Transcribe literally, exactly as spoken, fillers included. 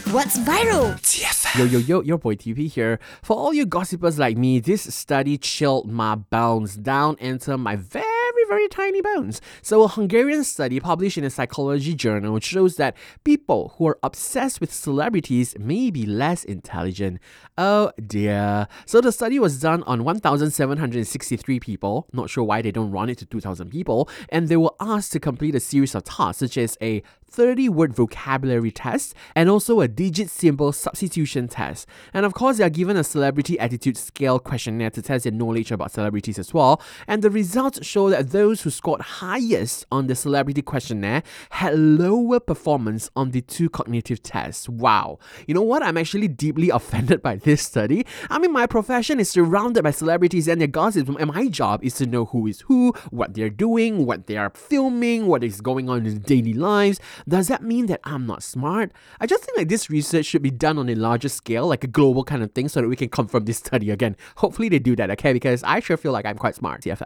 What's viral? Yo, yo, yo, your boy T P here. For all you gossipers like me, this study chilled my bones down into my very very tiny bones. So a Hungarian study published in a psychology journal shows that people who are obsessed with celebrities may be less intelligent. Oh dear. So the study was done on one thousand seven hundred sixty-three people, not sure why they don't run it to two thousand people, and they were asked to complete a series of tasks such as a thirty word vocabulary test and also a digit symbol substitution test. And of course, they are given a celebrity attitude scale questionnaire to test their knowledge about celebrities as well. And the results show that those who scored highest on the celebrity questionnaire had lower performance on the two cognitive tests. Wow. You know what? I'm actually deeply offended by this study. I mean, my profession is surrounded by celebrities and their gossips, and my job is to know who is who, what they're doing, what they are filming, what is going on in their daily lives. Does that mean that I'm not smart? I just think like this research should be done on a larger scale, like a global kind of thing, so that we can confirm this study again. Hopefully they do that, okay? Because I sure feel like I'm quite smart, T F L.